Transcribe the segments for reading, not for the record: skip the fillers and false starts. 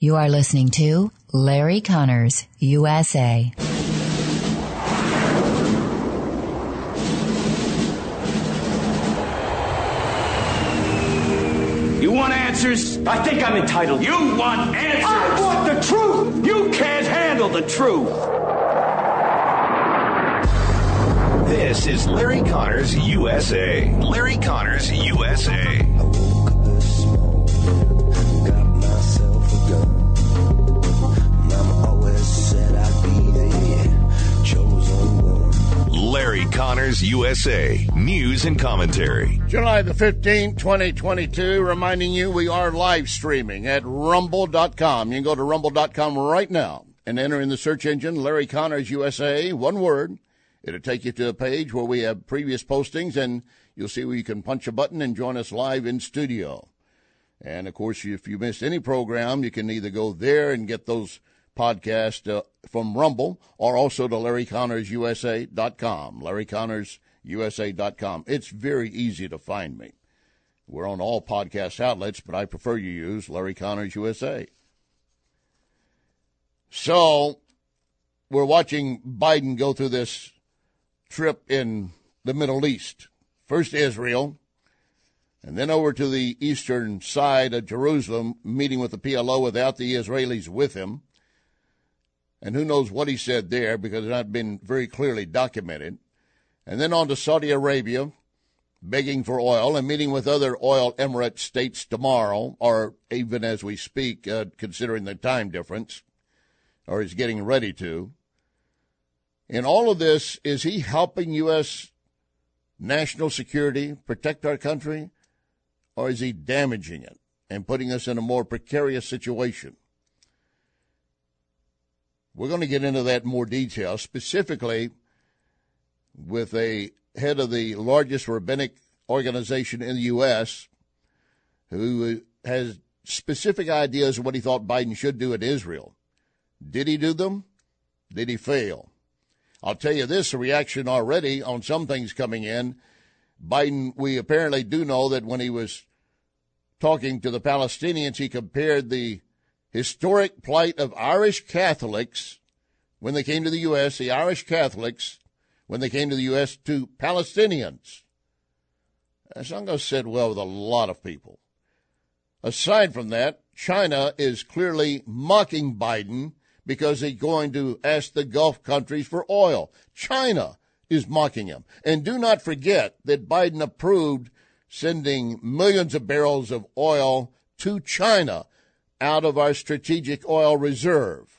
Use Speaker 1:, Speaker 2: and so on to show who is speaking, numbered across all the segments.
Speaker 1: You are listening to Larry Connors, USA.
Speaker 2: You want answers?
Speaker 3: I think I'm entitled.
Speaker 2: You want answers?
Speaker 3: I want the truth!
Speaker 2: You can't handle the truth!
Speaker 4: This is Larry Connors, USA. Larry Connors, USA.
Speaker 5: I woke up this morning, got myself a gun. Mama always said I'd be the chosen one.
Speaker 4: Larry Connors, USA. News and commentary.
Speaker 6: July the 15th, 2022, reminding you we are live streaming at rumble.com. You can go to rumble.com right now and enter in the search engine Larry Connors, USA, one word. It'll take you to a page where we have previous postings, and you'll see where you can punch a button and join us live in studio. And, of course, if you missed any program, you can either go there and get those podcasts from Rumble or also to LarryConnorsUSA.com, LarryConnorsUSA.com. It's very easy to find me. We're on all podcast outlets, but I prefer you use Larry Connors USA. So we're watching Biden go through this trip in the Middle East. First Israel, and then over to the eastern side of Jerusalem, meeting with the PLO without the Israelis with him. And who knows what he said there, because it's not been very clearly documented. And then on to Saudi Arabia, begging for oil, and meeting with other oil emirate states tomorrow, or even as we speak, considering the time difference, or he's getting ready to. In all of this, is he helping U.S. national security, protect our country, or is he damaging it and putting us in a more precarious situation? We're going to get into that in more detail, specifically with a head of the largest rabbinic organization in the U.S. who has specific ideas of what he thought Biden should do in Israel. Did he do them? Did he fail? I'll tell you this, a reaction already on some things coming in. Biden, we apparently do know that when he was talking to the Palestinians, he compared the historic plight of Irish Catholics when they came to the U.S., the Irish Catholics, when they came to the U.S., to Palestinians. That's not going to sit well with a lot of people. Aside from that, China is clearly mocking Biden because he's going to ask the Gulf countries for oil. China is mocking him. And do not forget that Biden approved sending millions of barrels of oil to China out of our strategic oil reserve.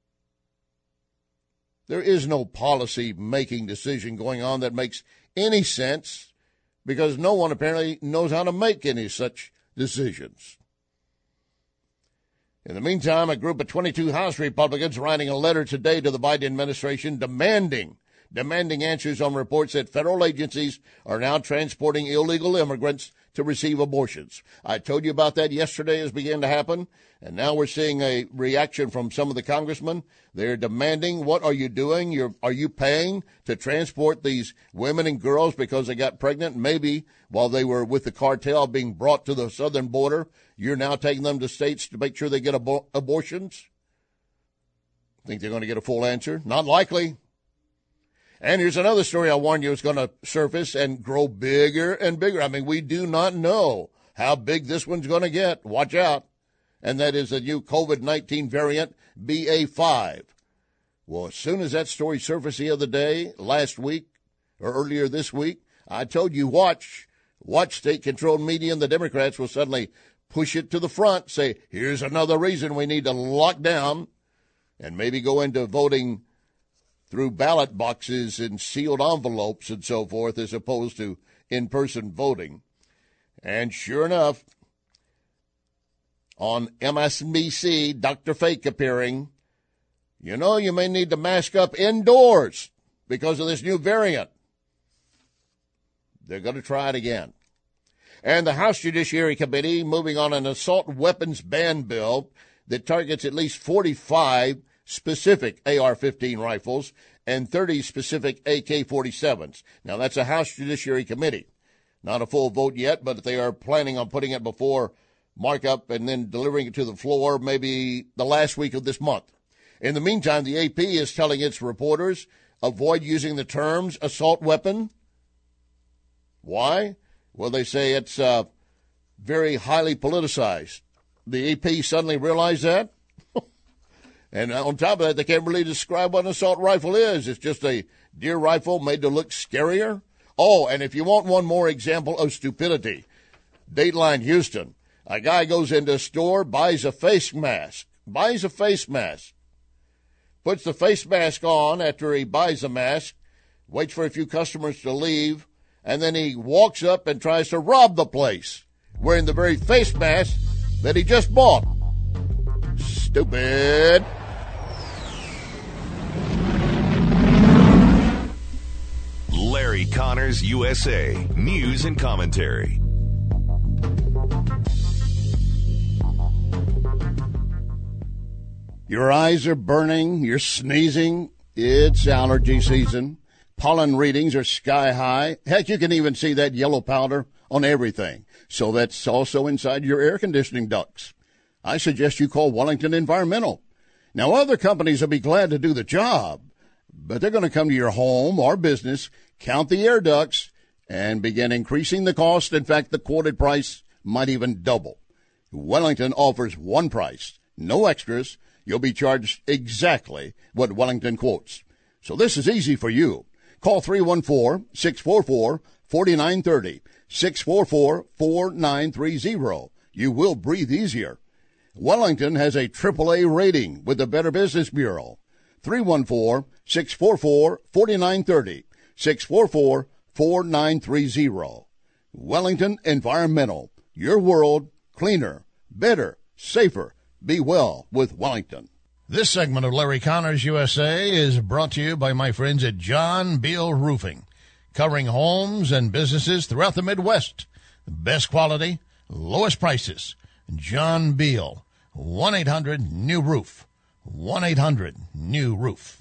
Speaker 6: There is no policy-making decision going on that makes any sense because no one apparently knows how to make any such decisions. In the meantime, a group of 22 House Republicans writing a letter today to the Biden administration demanding answers on reports that federal agencies are now transporting illegal immigrants to receive abortions. I told you about that yesterday as it began to happen, and now we're seeing a reaction from some of the congressmen. They're demanding, what are you doing? Are you paying to transport these women and girls because they got pregnant, maybe while they were with the cartel being brought to the southern border? You're now taking them to states to make sure they get abortions? Think they're going to get a full answer? Not likely. And here's another story I warned you is going to surface and grow bigger and bigger. I mean, we do not know how big this one's going to get. Watch out. And that is the new COVID-19 variant, BA.5. Well, as soon as that story surfaced the other day, last week, or earlier this week, I told you, watch state-controlled media and the Democrats will suddenly push it to the front, say, here's another reason we need to lock down, and maybe go into voting through ballot boxes and sealed envelopes and so forth, as opposed to in-person voting. And sure enough, on MSNBC, Dr. Fake appearing, you may need to mask up indoors because of this new variant. They're going to try it again. And the House Judiciary Committee moving on an assault weapons ban bill that targets at least 45 specific AR-15 rifles and 30 specific AK-47s. Now, that's a House Judiciary Committee. Not a full vote yet, but they are planning on putting it before markup and then delivering it to the floor maybe the last week of this month. In the meantime, the AP is telling its reporters, avoid using the terms assault weapon. Why? Well, they say it's very highly politicized. The AP suddenly realized that. And on top of that, they can't really describe what an assault rifle is. It's just a deer rifle made to look scarier. Oh, and if you want one more example of stupidity, Dateline Houston. A guy goes into a store, buys a face mask, puts the face mask on after he buys the mask, waits for a few customers to leave, and then he walks up and tries to rob the place wearing the very face mask that he just bought. Stupid.
Speaker 4: Larry Connors, USA. News and commentary.
Speaker 6: Your eyes are burning, you're sneezing, it's allergy season. Pollen readings are sky high. Heck, you can even see that yellow powder on everything. So that's also inside your air conditioning ducts. I suggest you call Wellington Environmental. Now, other companies will be glad to do the job, but they're going to come to your home or business, count the air ducts, and begin increasing the cost. In fact, the quoted price might even double. Wellington offers one price, no extras. You'll be charged exactly what Wellington quotes. So this is easy for you. Call 314-644-4930, 644-4930. You will breathe easier. Wellington has a AAA rating with the Better Business Bureau. 314-644-4930, 644-4930. Wellington Environmental. Your world cleaner, better, safer. Be well with Wellington. This segment of Larry Connors USA is brought to you by my friends at John Beal Roofing, covering homes and businesses throughout the Midwest. The best quality, lowest prices. John Beal, 1-800-NEW-ROOF, 1-800-NEW-ROOF.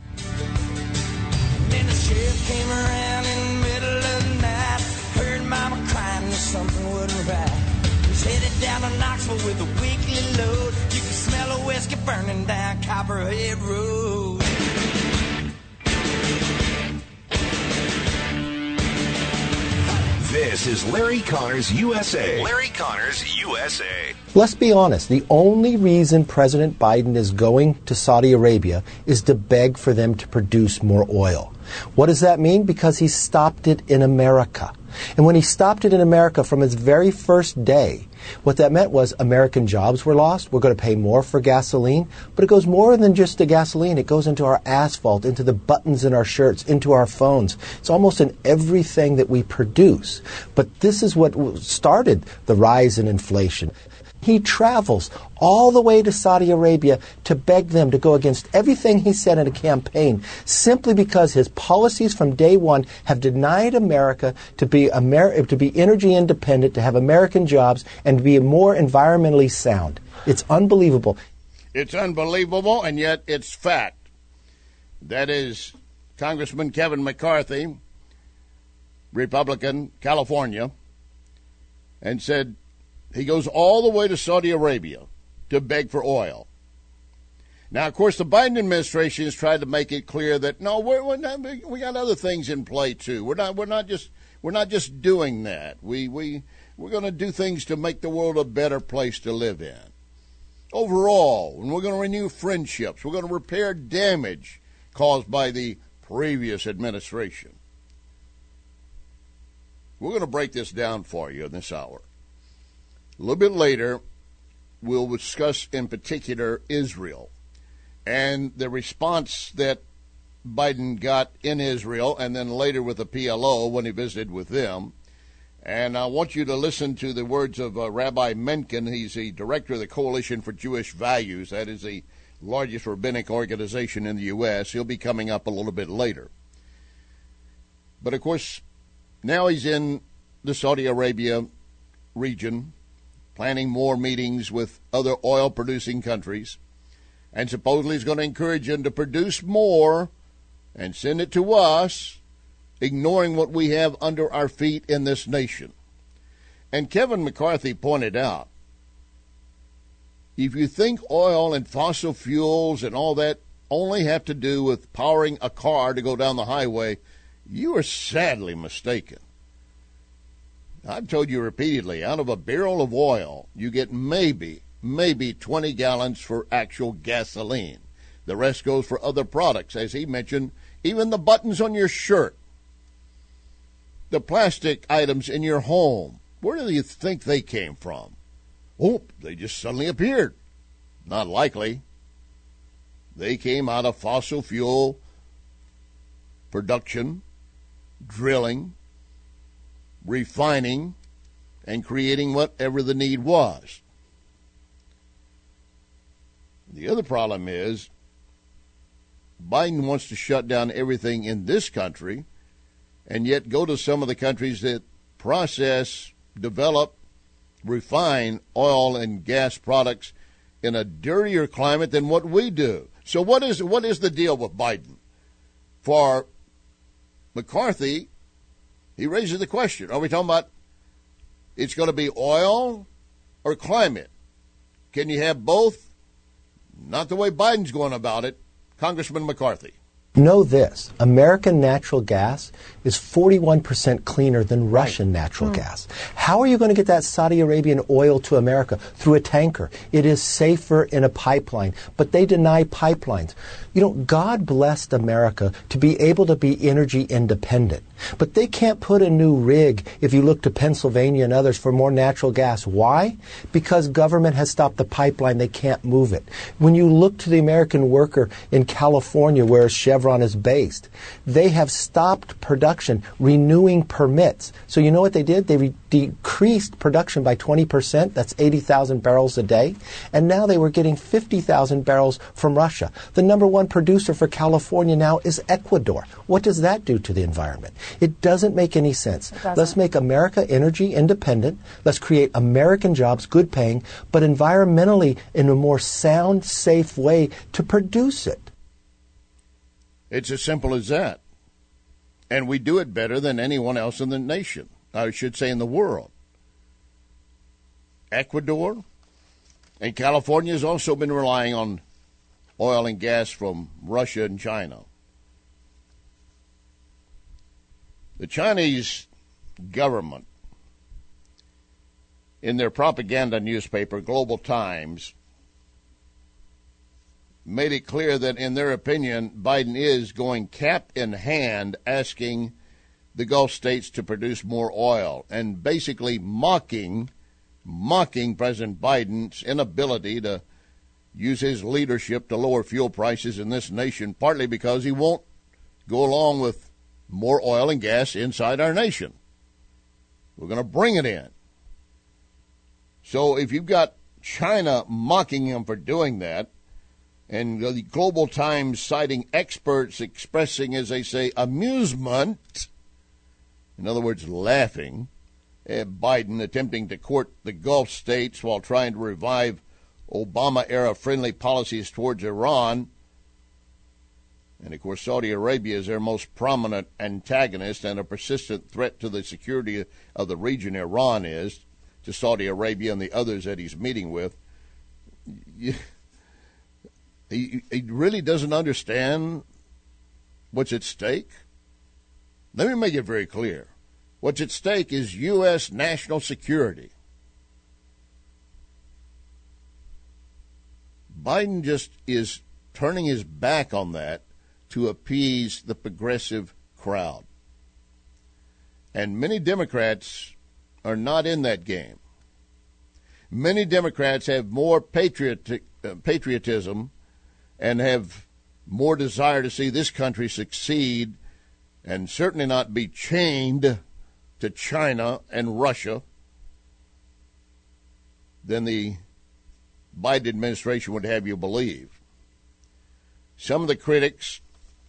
Speaker 7: Then the sheriff came around in the middle of the night, heard mama crying that something wasn't right. Headed down to Knoxville with a weekly load. You can smell a whiskey burning down Copperhead Road.
Speaker 4: This is Larry Connors, USA. Larry Connors, USA.
Speaker 8: Let's be honest. The only reason President Biden is going to Saudi Arabia is to beg for them to produce more oil. What does that mean? Because he stopped it in America. And when he stopped it in America from its very first day, what that meant was American jobs were lost. We're going to pay more for gasoline. But it goes more than just the gasoline. It goes into our asphalt, into the buttons in our shirts, into our phones. It's almost in everything that we produce. But this is what started the rise in inflation. He travels all the way to Saudi Arabia to beg them to go against everything he said in a campaign, simply because his policies from day one have denied America to be energy independent, to have American jobs, and to be more environmentally sound. It's unbelievable.
Speaker 6: It's unbelievable, and yet it's fact. That is Congressman Kevin McCarthy, Republican, California, and said he goes all the way to Saudi Arabia to beg for oil. Now, of course, the Biden administration has tried to make it clear that no, we're not, we got other things in play too. We're not just doing that. We're going to do things to make the world a better place to live in. Overall, and we're going to renew friendships. We're going to repair damage caused by the previous administration. We're going to break this down for you in this hour. A little bit later, we'll discuss in particular Israel and the response that Biden got in Israel and then later with the PLO when he visited with them. And I want you to listen to the words of Rabbi Menken. He's the director of the Coalition for Jewish Values. That is the largest rabbinic organization in the U.S. He'll be coming up a little bit later. But, of course, now he's in the Saudi Arabia region, planning more meetings with other oil-producing countries, and supposedly is going to encourage them to produce more and send it to us, ignoring what we have under our feet in this nation. And Kevin McCarthy pointed out if you think oil and fossil fuels and all that only have to do with powering a car to go down the highway, you are sadly mistaken. I've told you repeatedly, out of a barrel of oil, you get maybe 20 gallons for actual gasoline. The rest goes for other products, as he mentioned, even the buttons on your shirt, the plastic items in your home. Where do you think they came from? Oh, they just suddenly appeared. Not likely. They came out of fossil fuel production, drilling, refining, and creating whatever the need was. The other problem is Biden wants to shut down everything in this country and yet go to some of the countries that process, develop, refine oil and gas products in a dirtier climate than what we do. So what is the deal with Biden? For McCarthy, he raises the question, are we talking about it's going to be oil or climate? Can you have both? Not the way Biden's going about it, Congressman McCarthy.
Speaker 8: Know this, American natural gas is 41% cleaner than Russian natural gas. How are you going to get that Saudi Arabian oil to America? Through a tanker. It is safer in a pipeline, but they deny pipelines. You know, God blessed America to be able to be energy independent, but they can't put a new rig, if you look to Pennsylvania and others, for more natural gas. Why? Because government has stopped the pipeline. They can't move it. When you look to the American worker in California, where Chevron is based, they have stopped production, renewing permits. So you know what they did? They decreased production by 20%. That's 80,000 barrels a day. And now they were getting 50,000 barrels from Russia. The number one producer for California now is Ecuador. What does that do to the environment? It doesn't make any sense. Let's make America energy independent. Let's create American jobs, good paying, but environmentally in a more sound, safe way to produce it.
Speaker 6: It's as simple as that. And we do it better than anyone else in the nation. I should say in the world. Ecuador and California has also been relying on oil and gas from Russia and China. The Chinese government, in their propaganda newspaper, Global Times, made it clear that, in their opinion, Biden is going cap in hand asking the Gulf states to produce more oil and basically mocking President Biden's inability to use his leadership to lower fuel prices in this nation, partly because he won't go along with more oil and gas inside our nation. We're going to bring it in. So if you've got China mocking him for doing that, and the Global Times citing experts expressing, as they say, amusement, in other words, laughing, at Biden attempting to court the Gulf states while trying to revive Obama-era friendly policies towards Iran. And, of course, Saudi Arabia is their most prominent antagonist and a persistent threat to the security of the region. Iran is to Saudi Arabia and the others that he's meeting with. He really doesn't understand what's at stake. Let me make it very clear. What's at stake is U.S. national security. Biden just is turning his back on that to appease the progressive crowd. And many Democrats are not in that game. Many Democrats have more patriotism and have more desire to see this country succeed and certainly not be chained to China and Russia than the Biden administration would have you believe. Some of the critics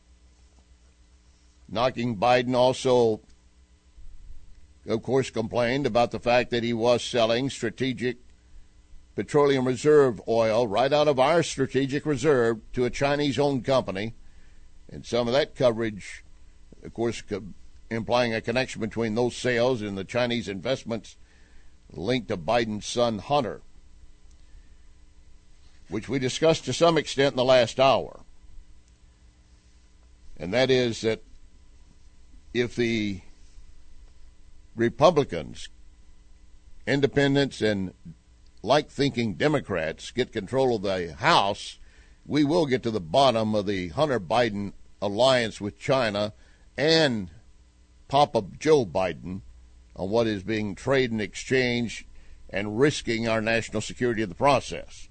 Speaker 6: knocking Biden also, of course, complained about the fact that he was selling strategic petroleum reserve oil right out of our strategic reserve to a Chinese-owned company. And some of that coverage, of course, implying a connection between those sales and the Chinese investments linked to Biden's son, Hunter. which we discussed to some extent in the last hour. And that is that if the Republicans, independents, and like-thinking Democrats get control of the House, we will get to the bottom of the Hunter Biden alliance with China and Papa Joe Biden on what is being traded and exchanged and risking our national security in the process.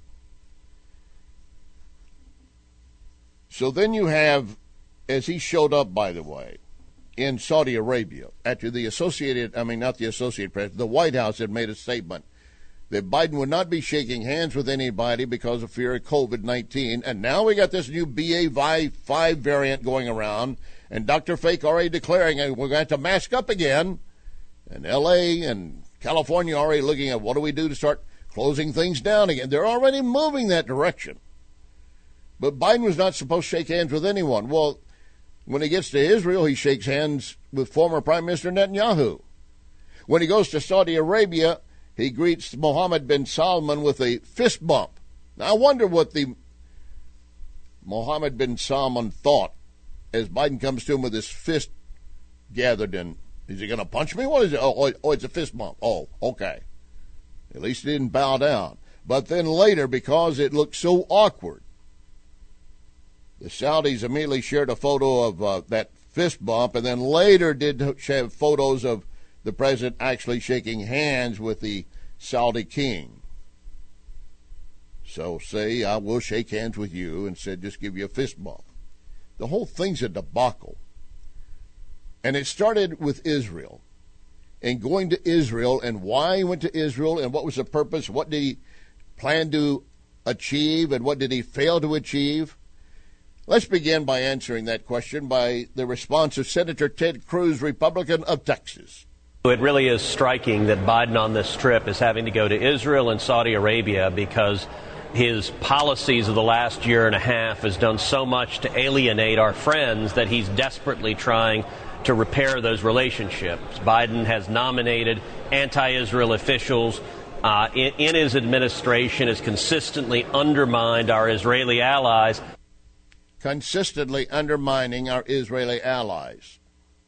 Speaker 6: So then you have, as he showed up, by the way, in Saudi Arabia, after the the White House had made a statement that Biden would not be shaking hands with anybody because of fear of COVID-19. And now we got this new BA.5 variant going around, and Dr. Fake already declaring we're going to have to mask up again. And L.A. and California already looking at what do we do to start closing things down again. They're already moving that direction. But Biden was not supposed to shake hands with anyone. Well, when he gets to Israel, he shakes hands with former Prime Minister Netanyahu. When he goes to Saudi Arabia, he greets Mohammed bin Salman with a fist bump. Now, I wonder what the Mohammed bin Salman thought as Biden comes to him with his fist gathered in. Is he going to punch me? What is it? Oh, it's a fist bump. Oh, okay. At least he didn't bow down. But then later, because it looked so awkward, the Saudis immediately shared a photo of that fist bump, and then later did share photos of the president actually shaking hands with the Saudi king. So say, I will shake hands with you, and said, just give you a fist bump. The whole thing's a debacle. And it started with Israel, and going to Israel, and why he went to Israel, and what was the purpose, what did he plan to achieve, and what did he fail to achieve. Let's begin by answering that question by the response of Senator Ted Cruz, Republican of Texas.
Speaker 9: It really is striking that Biden on this trip is having to go to Israel and Saudi Arabia because his policies of the last year and a half has done so much to alienate our friends that he's desperately trying to repair those relationships. Biden has nominated anti-Israel officials in his administration, has consistently undermined our Israeli allies.
Speaker 6: Consistently undermining our Israeli allies.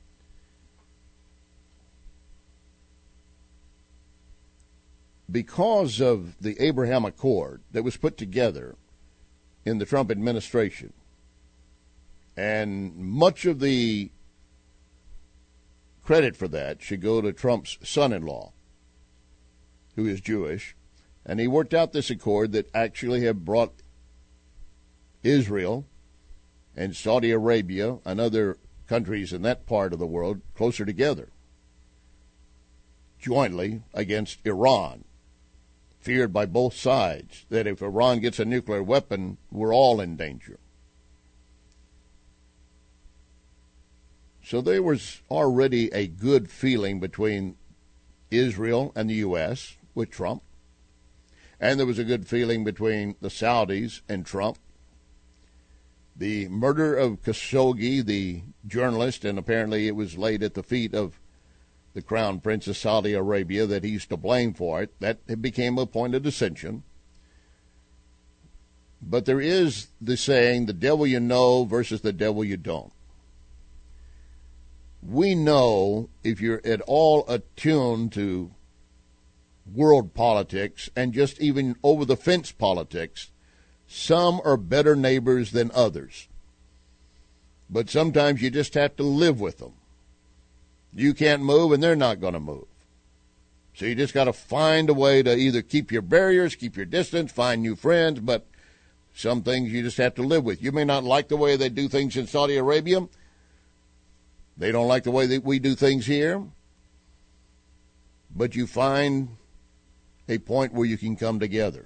Speaker 6: Because of the Abraham Accord that was put together in the Trump administration, and much of the credit for that should go to Trump's son-in-law, who is Jewish, and he worked out this accord that actually have brought Israel and Saudi Arabia and other countries in that part of the world closer together, jointly against Iran, feared by both sides that if Iran gets a nuclear weapon, we're all in danger. So there was already a good feeling between Israel and the U.S. with Trump, and there was a good feeling between the Saudis and Trump. The murder of Khashoggi, the journalist, and apparently it was laid at the feet of the Crown Prince of Saudi Arabia that he's to blame for it. That became a point of dissension. But there is the saying, the devil you know versus the devil you don't. We know, if you're at all attuned to world politics and just even over-the-fence politics, some are better neighbors than others. But sometimes you just have to live with them. You can't move, and they're not going to move. So you just got to find a way to either keep your barriers, keep your distance, find new friends, but some things you just have to live with. You may not like the way they do things in Saudi Arabia. They don't like the way that we do things here. But you find a point where you can come together.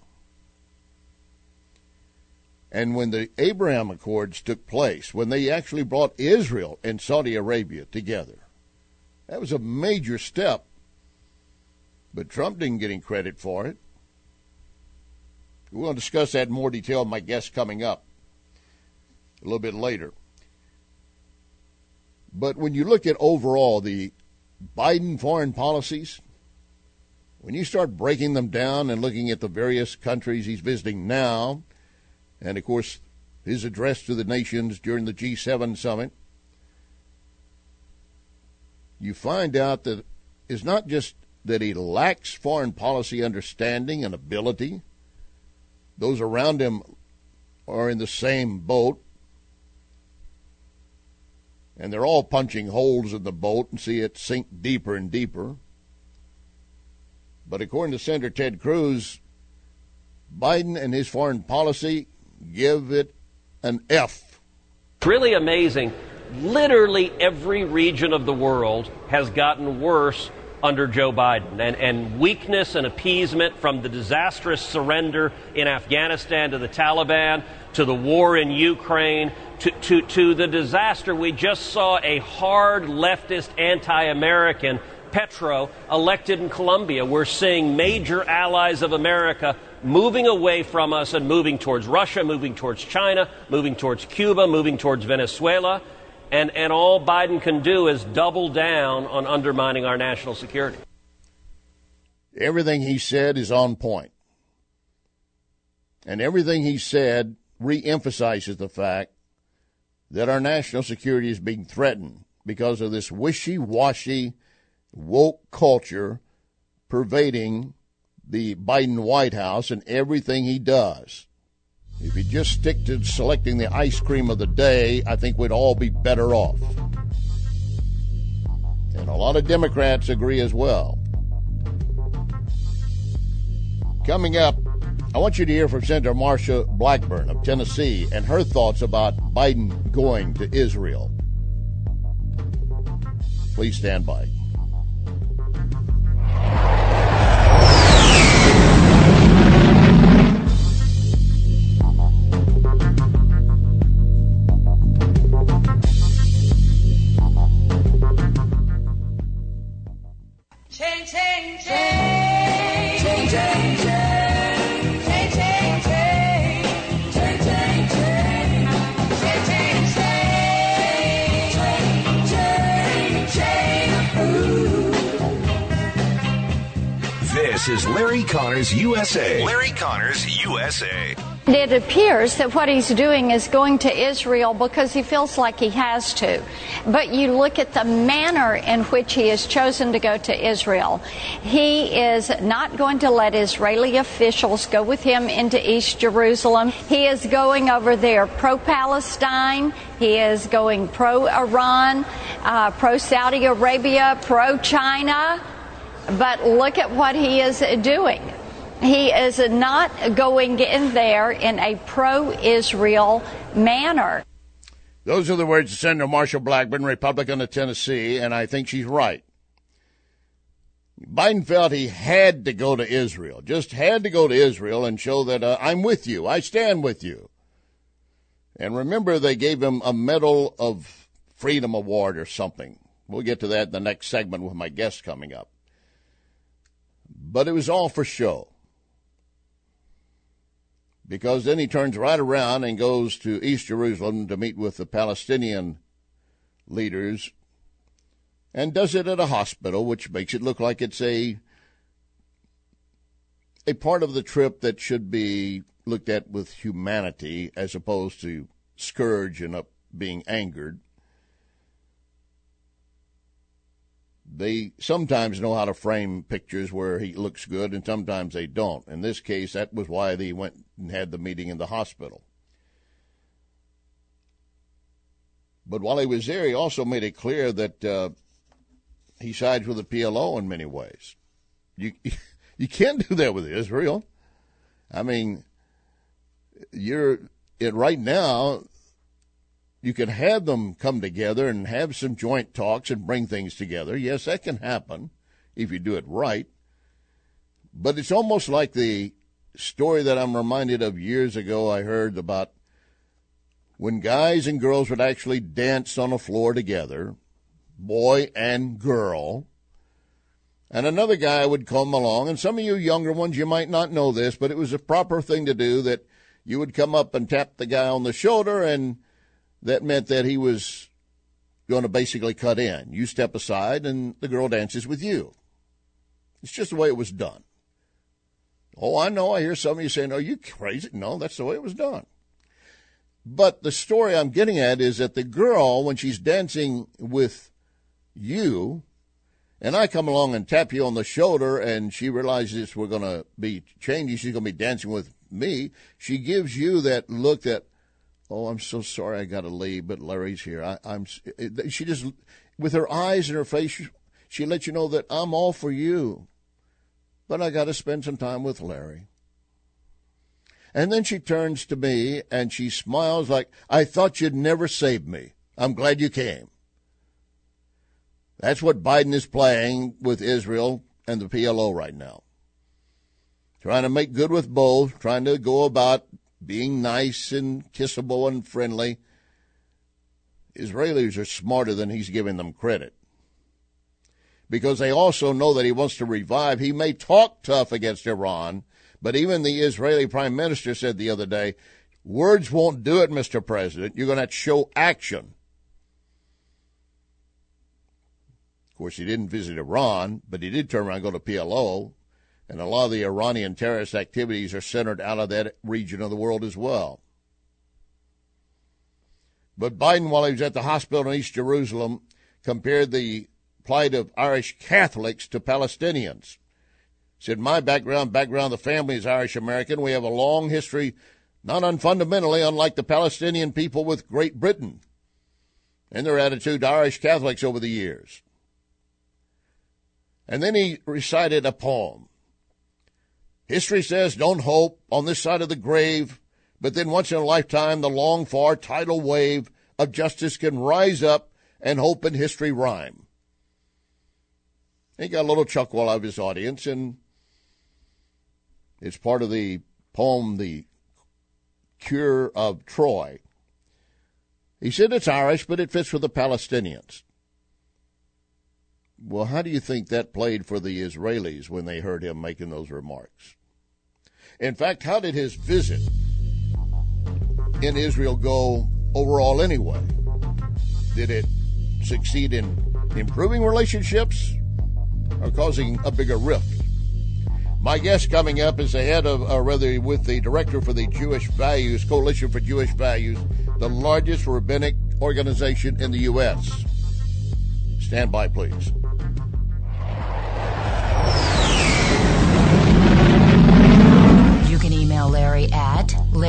Speaker 6: And when the Abraham Accords took place, when they actually brought Israel and Saudi Arabia together, that was a major step. But Trump didn't get any credit for it. We'll discuss that in more detail with my guest coming up a little bit later. But when you look at overall the Biden foreign policies, when you start breaking them down and looking at the various countries he's visiting now, And, of course, his address to the nations during the G7 summit, you find out that it's not just that he lacks foreign policy understanding and ability. Those around him are in the same boat, and they're all punching holes in the boat and see it sink deeper and deeper. But according to Senator Ted Cruz, Biden and his foreign policy give it an F.
Speaker 9: It's really amazing. Literally every region of the world has gotten worse under Joe Biden. And weakness and appeasement, from the disastrous surrender in Afghanistan to the Taliban, to the war in Ukraine, to the disaster. We just saw a hard leftist anti-American, Petro, elected in Colombia. We're seeing major allies of America moving away from us and moving towards Russia, moving towards China, moving towards Cuba, moving towards Venezuela. And all Biden can do is double down on undermining our national security.
Speaker 6: Everything he said is on point. And everything he said reemphasizes the fact that our national security is being threatened because of this wishy-washy, woke culture pervading the Biden White House and everything he does. If you just stick to selecting the ice cream of the day, I think we'd all be better off. And a lot of Democrats agree as well. Coming up, I want you to hear from Senator Marsha Blackburn of Tennessee and her thoughts about Biden going to Israel. Please stand by.
Speaker 4: This is Larry Connors USA. Larry Connors USA.
Speaker 10: It appears that what he's doing is going to Israel because he feels like he has to. But you look at the manner in which he has chosen to go to Israel. He is not going to let Israeli officials go with him into East Jerusalem. He is going over there pro-Palestine. He is going pro-Iran, pro-Saudi Arabia, pro-China. But look at what he is doing. He is not going in there in a pro-Israel manner.
Speaker 6: Those are the words of Senator Marsha Blackburn, Republican of Tennessee, and I think she's right. Biden felt he had to go to Israel, just had to go to Israel and show that I'm with you, I stand with you. And remember, they gave him a Medal of Freedom Award or something. We'll get to that in the next segment with my guest coming up. But it was all for show. Because then he turns right around and goes to East Jerusalem to meet with the Palestinian leaders and does it at a hospital, which makes it look like it's a part of the trip that should be looked at with humanity as opposed to scourge and being angered. They sometimes know how to frame pictures where he looks good, and sometimes they don't. In this case, that was why they went and had the meeting in the hospital. But while he was there, he also made it clear that he sides with the PLO in many ways. You can't do that with Israel. I mean, right now, you can have them come together and have some joint talks and bring things together. Yes, that can happen if you do it right. But it's almost like the story that I'm reminded of years ago I heard about when guys and girls would actually dance on a floor together, boy and girl, and another guy would come along, and some of you younger ones, you might not know this, but it was a proper thing to do that you would come up and tap the guy on the shoulder, and that meant that he was going to basically cut in. You step aside, and the girl dances with you. It's just the way it was done. Oh, I know. I hear some of you saying, "Are you crazy?" No, that's the way it was done. But the story I'm getting at is that the girl, when she's dancing with you, and I come along and tap you on the shoulder, and she realizes we're going to be changing, she's going to be dancing with me, she gives you that look that, oh, I'm so sorry I got to leave, but Larry's here. She just, with her eyes and her face, she lets you know that I'm all for you, but I got to spend some time with Larry. And then she turns to me and she smiles like, I thought you'd never save me. I'm glad you came. That's what Biden is playing with Israel and the PLO right now. Trying to make good with both, trying to go about being nice and kissable and friendly. Israelis are smarter than he's giving them credit. Because they also know that he wants to revive. He may talk tough against Iran, but even the Israeli prime minister said the other day, words won't do it, Mr. President. You're going to have to show action. Of course, he didn't visit Iran, but he did turn around and go to PLO, and a lot of the Iranian terrorist activities are centered out of that region of the world as well. But Biden, while he was at the hospital in East Jerusalem, compared the plight of Irish Catholics to Palestinians. Said, my background, the family is Irish-American. We have a long history, not unfundamentally, unlike the Palestinian people with Great Britain and their attitude to Irish Catholics over the years. And then he recited a poem. History says, don't hope on this side of the grave, but then once in a lifetime, the long-far tidal wave of justice can rise up and hope and history rhyme. He got a little chuckle out of his audience, and it's part of the poem, The Cure of Troy. He said it's Irish, but it fits with the Palestinians. Well, how do you think that played for the Israelis when they heard him making those remarks? In fact, how did his visit in Israel go overall anyway? Did it succeed in improving relationships or causing a bigger rift? My guest coming up is the head of, with the director for the Jewish Values, Coalition for Jewish Values, the largest rabbinic organization in the U.S. Stand by, please.
Speaker 1: You can email Larry at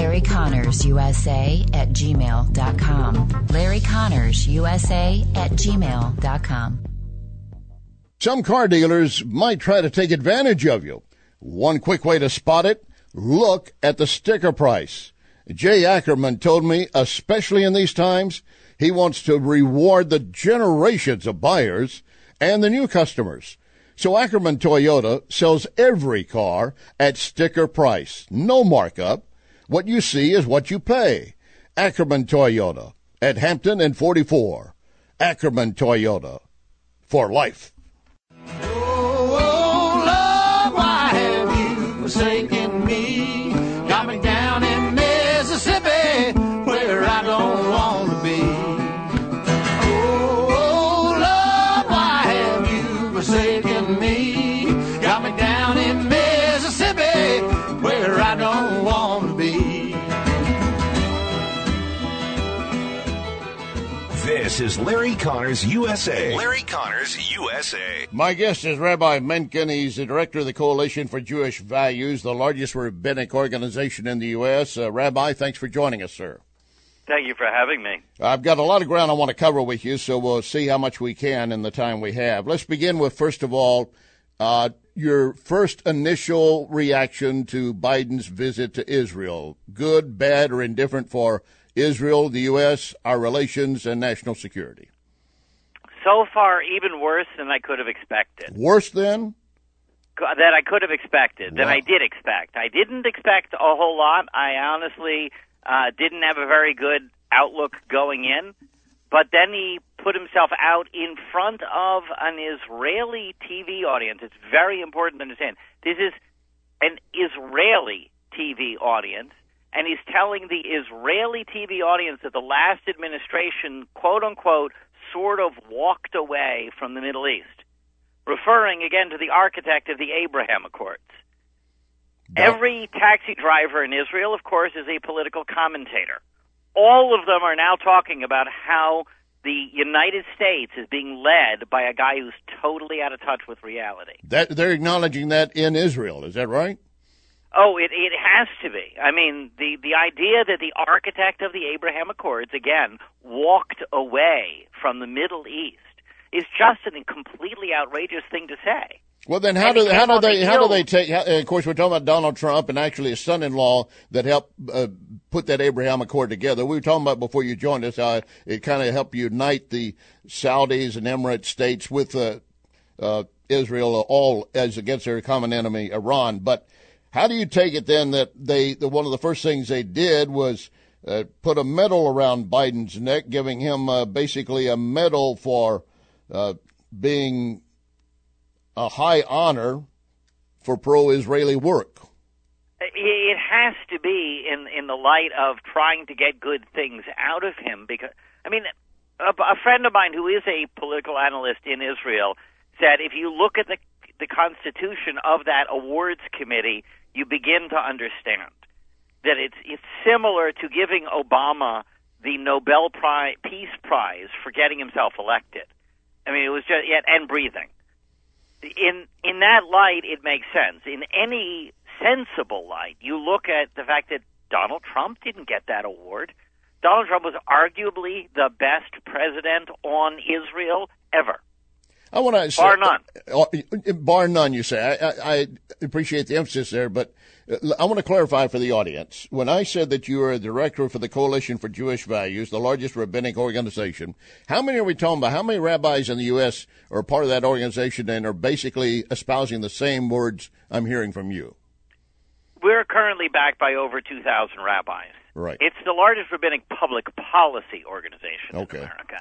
Speaker 1: LarryConnorsUSA@gmail.com. LarryConnorsUSA@gmail.com.
Speaker 6: Some car dealers might try to take advantage of you. One quick way to spot it, look at the sticker price. Jay Ackerman told me, especially in these times, he wants to reward the generations of buyers and the new customers. So Ackerman Toyota sells every car at sticker price. No markup. What you see is what you pay. Ackerman Toyota at Hampton and 44. Ackerman Toyota for life.
Speaker 7: Oh, Lord, why have you forsaken me? Got me down in Mississippi where I don't want to be. Oh, Lord, why have you forsaken me? Got me down in Mississippi where I don't want to be.
Speaker 4: This is Larry Connors USA. Larry Connors USA.
Speaker 6: My guest is Rabbi Menken. He's the director of the Coalition for Jewish Values, the largest rabbinic organization in the U.S. Rabbi, thanks for joining us, sir.
Speaker 11: Thank you for having me.
Speaker 6: I've got a lot of ground I want to cover with you, so we'll see how much we can in the time we have. Let's begin with, first of all, your first initial reaction to Biden's visit to Israel. Good, bad, or indifferent for Israel, the U.S., our relations, and national security?
Speaker 11: So far, even worse than I could have expected.
Speaker 6: Worse than?
Speaker 11: That I could have expected,
Speaker 6: Wow.
Speaker 11: than I did expect. I didn't expect a whole lot. I honestly didn't have a very good outlook going in. But then he put himself out in front of an Israeli TV audience. It's very important to understand. This is an Israeli TV audience. And he's telling the Israeli TV audience that the last administration, quote-unquote, sort of walked away from the Middle East, referring, again, to the architect of the Abraham Accords. Every taxi driver in Israel, of course, is a political commentator. all of them are now talking about how the United States is being led by a guy who's totally out of touch with reality.
Speaker 6: They're acknowledging that in Israel. Is that right?
Speaker 11: Oh, it has to be. I mean, the idea that the architect of the Abraham Accords, again, walked away from the Middle East is just a completely outrageous thing to say.
Speaker 6: Well, then how do they take? Of course, we're talking about Donald Trump and actually his son-in-law that helped put that Abraham Accord together. We were talking about before you joined us how it kind of helped unite the Saudis and Emirate states with Israel, all as against their common enemy, Iran. But how do you take it then that one of the first things they did was put a medal around Biden's neck, giving him basically a medal for being a high honor for pro-Israeli work?
Speaker 11: It has to be in the light of trying to get good things out of him. Because, I mean, a friend of mine who is a political analyst in Israel said if you look at the constitution of that awards committee, you begin to understand that it's similar to giving Obama the Nobel Peace Prize for getting himself elected. I mean, it was just and breathing. In that light, it makes sense. In any sensible light, you look at the fact that Donald Trump didn't get that award. Donald Trump was arguably the best president on Israel ever.
Speaker 6: I want to say,
Speaker 11: bar none.
Speaker 6: Bar none, you say. I appreciate the emphasis there, but I want to clarify for the audience. When I said that you are a director for the Coalition for Jewish Values, the largest rabbinic organization, how many are we talking about? How many rabbis in the U.S. are part of that organization and are basically espousing the same words I'm hearing from you?
Speaker 11: We're currently backed by over 2,000 rabbis.
Speaker 6: Right.
Speaker 11: It's the largest rabbinic public policy organization in America.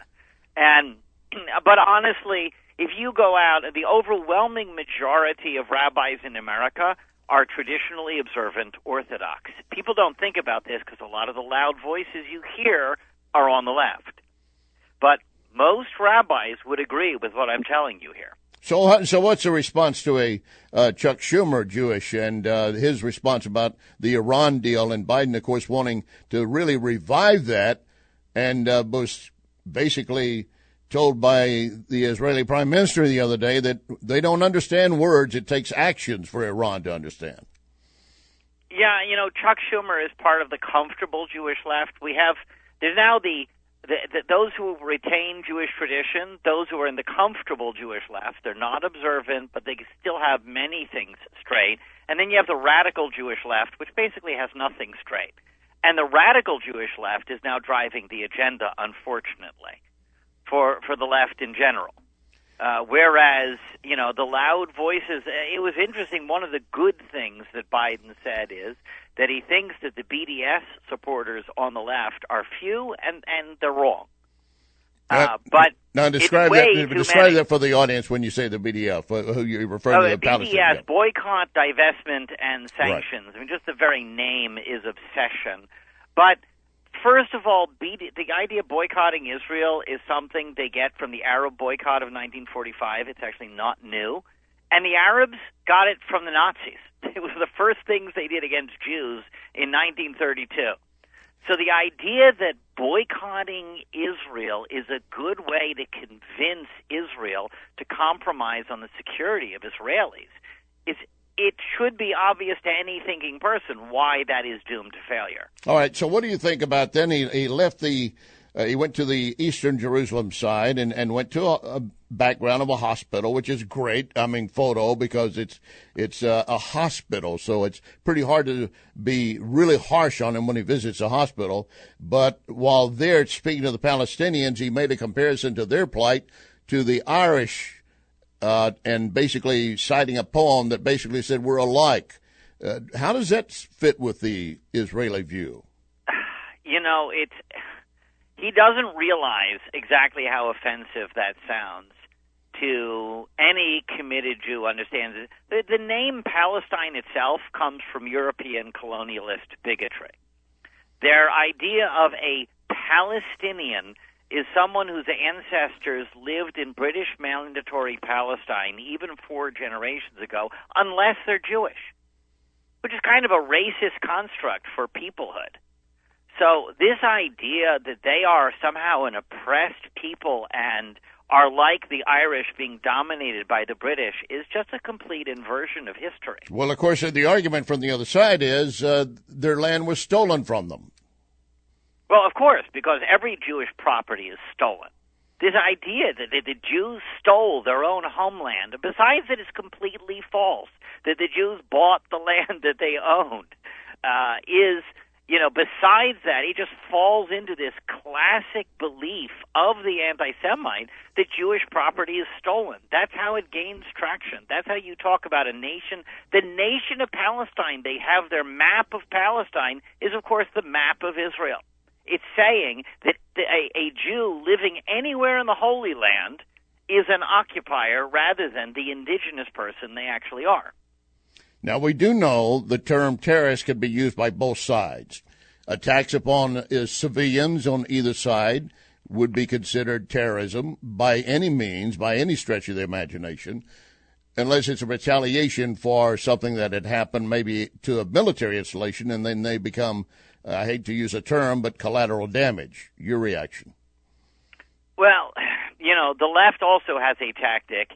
Speaker 11: But honestly, if you go out, the overwhelming majority of rabbis in America are traditionally observant Orthodox. People don't think about this because a lot of the loud voices you hear are on the left. But most rabbis would agree with what I'm telling you here.
Speaker 6: So what's the response to a Chuck Schumer, Jewish, and his response about the Iran deal, and Biden, of course, wanting to really revive that, and was basically told by the Israeli prime minister the other day that they don't understand words. It takes actions for Iran to understand.
Speaker 11: Yeah, Chuck Schumer is part of the comfortable Jewish left. There's now those who retain Jewish tradition, those who are in the comfortable Jewish left. They're not observant, but they still have many things straight. And then you have the radical Jewish left, which basically has nothing straight. And the radical Jewish left is now driving the agenda, unfortunately, for the left in general. Whereas, the loud voices, it was interesting. One of the good things that Biden said is that he thinks that the BDS supporters on the left are few and they're wrong. But
Speaker 6: now describe that for the audience when you say the BDS, who you refer to the Palestinian.
Speaker 11: BDS, boycott, divestment, and sanctions.
Speaker 6: Right.
Speaker 11: I mean, just the very name is obsession. But first of all, the idea of boycotting Israel is something they get from the Arab boycott of 1945. It's actually not new. And the Arabs got it from the Nazis. It was the first things they did against Jews in 1932. So the idea that boycotting Israel is a good way to convince Israel to compromise on the security of Israelis it should be obvious to any thinking person why that is doomed to failure.
Speaker 6: All right. So what do you think about then? He left he went to the Eastern Jerusalem side and went to a background of a hospital, which is great. I mean, photo, because it's a hospital. So it's pretty hard to be really harsh on him when he visits a hospital. But while there, speaking to the Palestinians, he made a comparison to their plight to the Irish, and basically citing a poem that basically said we're alike. How does that fit with the Israeli view?
Speaker 11: He doesn't realize exactly how offensive that sounds to any committed Jew who understands it. The name Palestine itself comes from European colonialist bigotry. Their idea of a Palestinian is someone whose ancestors lived in British Mandatory Palestine even 4 generations ago, unless they're Jewish, which is kind of a racist construct for peoplehood. So this idea that they are somehow an oppressed people and are like the Irish being dominated by the British is just a complete inversion of history.
Speaker 6: Well, of course, the argument from the other side is their land was stolen from them.
Speaker 11: Well, of course, because every Jewish property is stolen. This idea that the Jews stole their own homeland, besides that it's completely false, that the Jews bought the land that they owned, is, besides that, it just falls into this classic belief of the anti-Semite that Jewish property is stolen. That's how it gains traction. That's how you talk about a nation. The nation of Palestine, they have their map of Palestine, is, of course, the map of Israel. It's saying that a Jew living anywhere in the Holy Land is an occupier rather than the indigenous person they actually are.
Speaker 6: Now, we do know the term terrorist can be used by both sides. Attacks upon civilians on either side would be considered terrorism by any means, by any stretch of the imagination, unless it's a retaliation for something that had happened maybe to a military installation, and then they become, I hate to use a term, but collateral damage. Your reaction?
Speaker 11: Well, the left also has a tactic,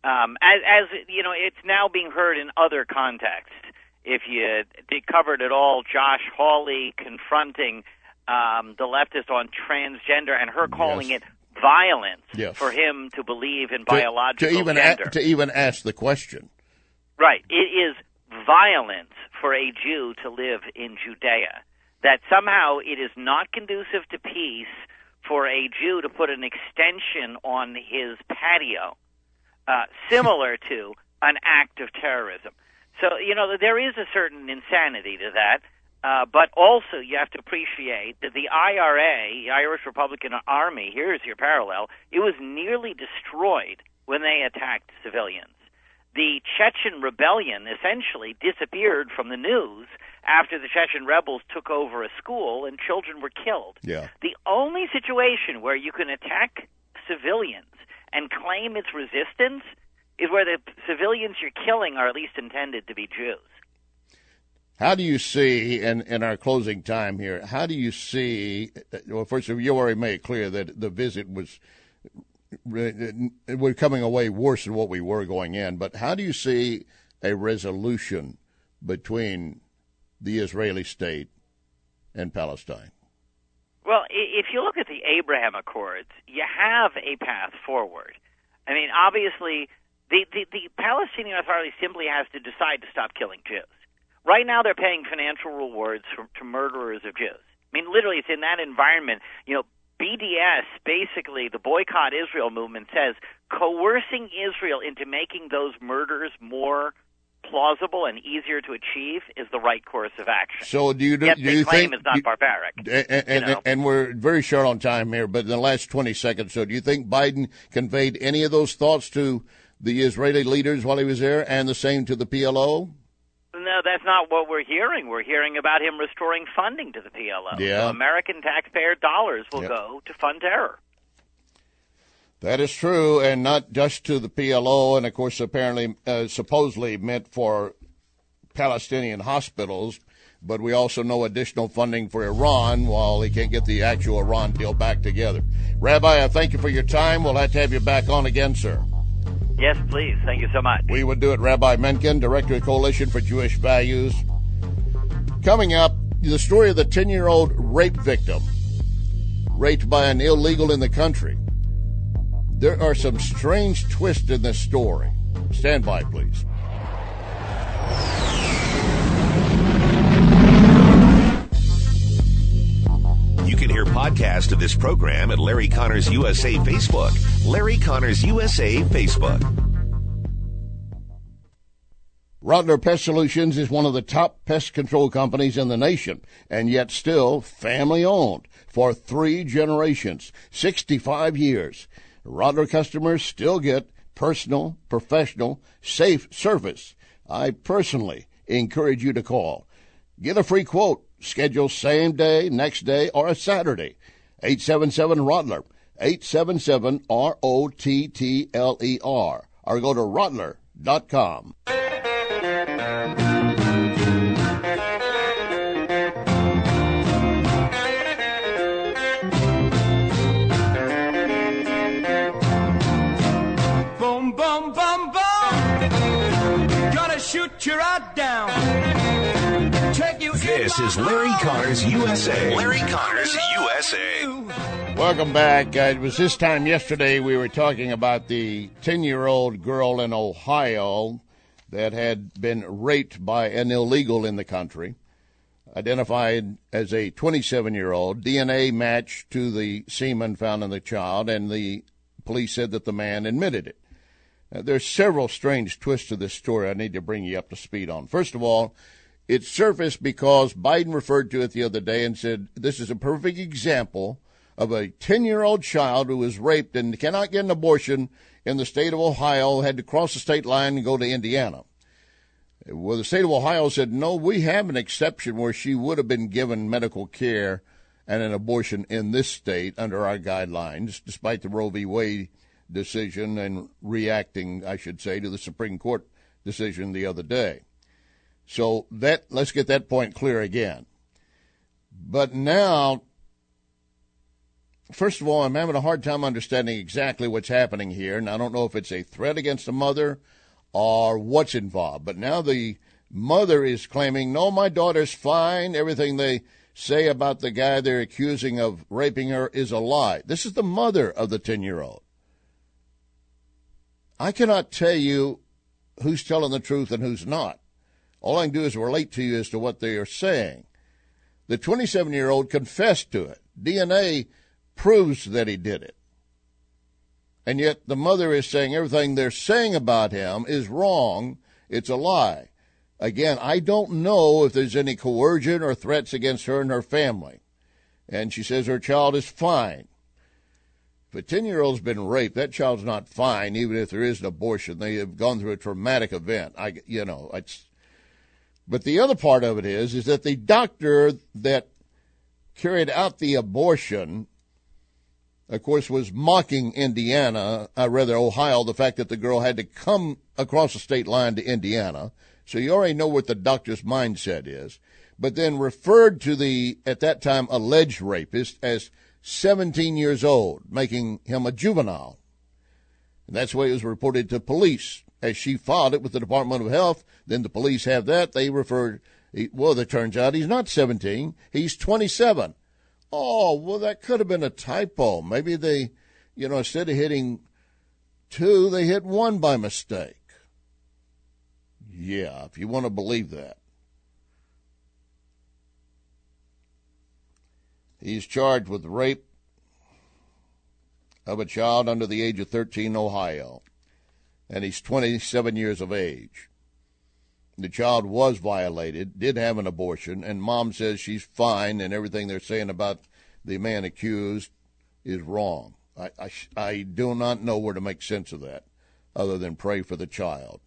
Speaker 11: it's now being heard in other contexts. If you covered it all, Josh Hawley confronting the leftist on transgender and her calling it violence for him to believe in biological gender.
Speaker 6: To even ask the question.
Speaker 11: Right. It is violence for a Jew to live in Judea. That somehow it is not conducive to peace for a Jew to put an extension on his patio, similar to an act of terrorism. So, there is a certain insanity to that, but also you have to appreciate that the IRA, the Irish Republican Army, here's your parallel, it was nearly destroyed when they attacked civilians. The Chechen rebellion essentially disappeared from the news after the Chechen rebels took over a school and children were killed.
Speaker 6: Yeah.
Speaker 11: The only situation where you can attack civilians and claim it's resistance is where the civilians you're killing are at least intended to be Jews.
Speaker 6: How do you see, in our closing time here, how do you see, well, first of all, you already made it clear that the visit was, we're coming away worse than what we were going in, but how do you see a resolution between the Israeli state and Palestine?
Speaker 11: Well, if you look at the Abraham Accords, you have a path forward. I mean, obviously, the Palestinian Authority simply has to decide to stop killing Jews. Right now, they're paying financial rewards to murderers of Jews. I mean, literally, it's in that environment. BDS, basically, the Boycott Israel movement, says coercing Israel into making those murders more plausible and easier to achieve is the right course of action.
Speaker 6: So do you
Speaker 11: claim
Speaker 6: think
Speaker 11: it's not barbaric?
Speaker 6: And we're very short on time here, but in the last 20 seconds, so do you think Biden conveyed any of those thoughts to the Israeli leaders while he was there, and the same to the PLO?
Speaker 11: No, that's not what we're hearing. We're hearing about him restoring funding to the PLO.
Speaker 6: Yeah.
Speaker 11: So American taxpayer dollars will go to fund terror.
Speaker 6: That is true, and not just to the PLO, and of course apparently supposedly meant for Palestinian hospitals, but we also know additional funding for Iran while he can't get the actual Iran deal back together. Rabbi, I thank you for your time. We'll have to have you back on again, sir.
Speaker 11: Yes, please. Thank you so much.
Speaker 6: We would do it. Rabbi Menken, Director of Coalition for Jewish Values. Coming up, the story of the 10-year-old rape victim, raped by an illegal in the country. There are some strange twists in this story. Stand by, please.
Speaker 4: You can hear podcast of this program at Larry Connors USA Facebook. Larry Connors USA Facebook.
Speaker 6: Rottler Pest Solutions is one of the top pest control companies in the nation, and yet still family-owned for 3 generations, 65 years. Rottler customers still get personal, professional, safe service. I personally encourage you to call. Get a free quote. Schedule same day, next day, or a Saturday. 877-ROTTLER, 877-ROTTLER, or go to Rottler.com.
Speaker 7: put you right down. Check you.
Speaker 4: This is Larry Connors USA. Larry Connors USA.
Speaker 6: Welcome back. It was this time yesterday we were talking about the 10-year-old girl in Ohio that had been raped by an illegal in the country, identified as a 27-year-old, DNA matched to the semen found in the child, and the police said that the man admitted it. There's several strange twists to this story I need to bring you up to speed on. First of all, it surfaced because Biden referred to it the other day and said this is a perfect example of a 10-year-old child who was raped and cannot get an abortion in the state of Ohio, had to cross the state line and go to Indiana. Well, the state of Ohio said, no, we have an exception where she would have been given medical care and an abortion in this state under our guidelines, despite the Roe v. Wade decision and reacting, I should say, to the Supreme Court decision the other day. So let's get that point clear again. But now, first of all, I'm having a hard time understanding exactly what's happening here, and I don't know if it's a threat against the mother or what's involved. But now the mother is claiming, no, my daughter's fine. Everything they say about the guy they're accusing of raping her is a lie. This is the mother of the 10-year-old. I cannot tell you who's telling the truth and who's not. All I can do is relate to you as to what they are saying. The 27-year-old confessed to it. DNA proves that he did it. And yet the mother is saying everything they're saying about him is wrong. It's a lie. Again, I don't know if there's any coercion or threats against her and her family. And she says her child is fine. If a 10-year-old's been raped, that child's not fine, even if there is an abortion. They have gone through a traumatic event. But the other part of it is that the doctor that carried out the abortion, of course, was mocking Ohio, the fact that the girl had to come across the state line to Indiana. So you already know what the doctor's mindset is. But then referred to the, at that time, alleged rapist as 17 years old, making him a juvenile. And that's the way it was reported to police. As she filed it with the Department of Health, then the police have that. They referred, well, it turns out he's not 17. He's 27. Oh, well, that could have been a typo. Maybe they, instead of hitting 2, they hit 1 by mistake. Yeah, if you want to believe that. He's charged with rape of a child under the age of 13 in Ohio, and he's 27 years of age. The child was violated, did have an abortion, and mom says she's fine, and everything they're saying about the man accused is wrong. I do not know where to make sense of that, other than pray for the child.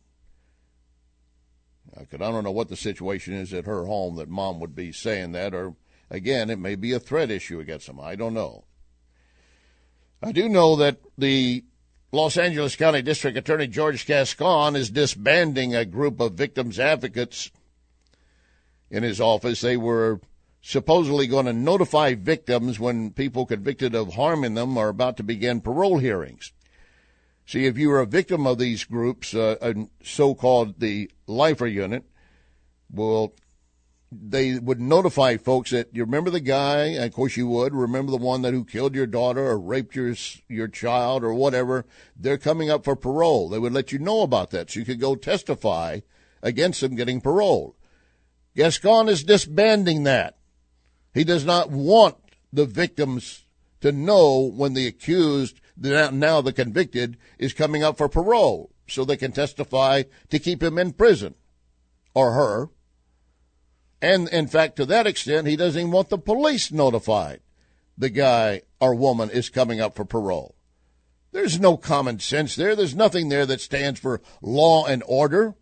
Speaker 6: I don't know what the situation is at her home that mom would be saying that, or, again, it may be a threat issue against them. I don't know. I do know that the Los Angeles County District Attorney George Gascon is disbanding a group of victims advocates in his office. They were supposedly going to notify victims when people convicted of harming them are about to begin parole hearings. See, if you were a victim of these groups, so-called the Lifer Unit, well, they would notify folks that you remember the guy, and of course you would, remember the one who killed your daughter or raped your child or whatever. They're coming up for parole. They would let you know about that so you could go testify against them getting paroled. Gascon is disbanding that. He does not want the victims to know when the accused, now the convicted, is coming up for parole so they can testify to keep him in prison, or her. And, in fact, to that extent, he doesn't even want the police notified the guy or woman is coming up for parole. There's no common sense there. There's nothing there that stands for law and order.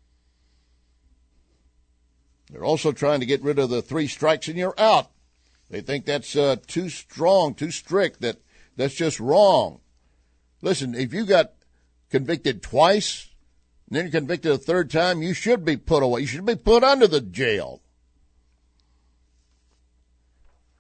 Speaker 6: They're also trying to get rid of the 3 strikes and you're out. They think that's too strong, too strict, that's just wrong. Listen, if you got convicted twice and then you're convicted a 3rd time, you should be put away. You should be put under the jail.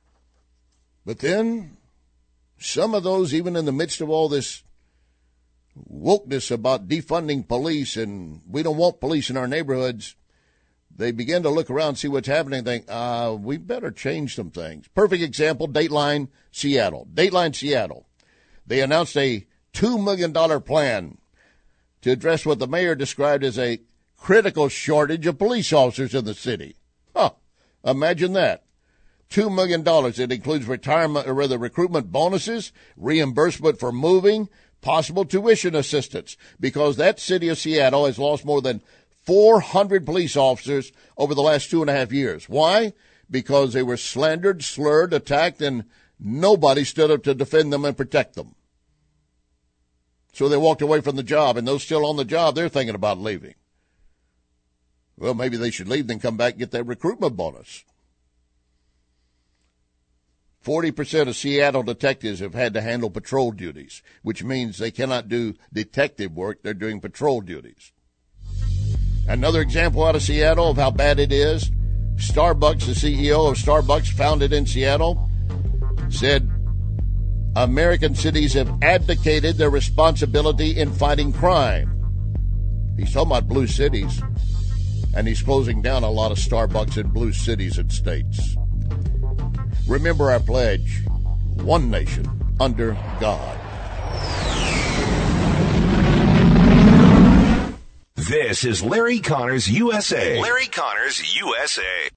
Speaker 6: But then some of those, even in the midst of all this wokeness about defunding police and we don't want police in our neighborhoods, they begin to look around and see what's happening and think, we better change some things. Perfect example, Dateline Seattle. Dateline Seattle. They announced a $2 million plan to address what the mayor described as a critical shortage of police officers in the city. Imagine that. $2 million. It includes recruitment bonuses, reimbursement for moving, possible tuition assistance, because that city of Seattle has lost more than 400 police officers over the last 2.5 years. Why? Because they were slandered, slurred, attacked, and nobody stood up to defend them and protect them. So they walked away from the job, and those still on the job, they're thinking about leaving. Well, maybe they should leave, then come back and get that recruitment bonus. 40% of Seattle detectives have had to handle patrol duties, which means they cannot do detective work. They're doing patrol duties. Another example out of Seattle of how bad it is, Starbucks, the CEO of Starbucks, founded in Seattle, said American cities have abdicated their responsibility in fighting crime. He's talking about blue cities, and he's closing down a lot of Starbucks in blue cities and states. Remember our pledge, one nation under God.
Speaker 4: This is Larry Connors USA. Larry Connors USA.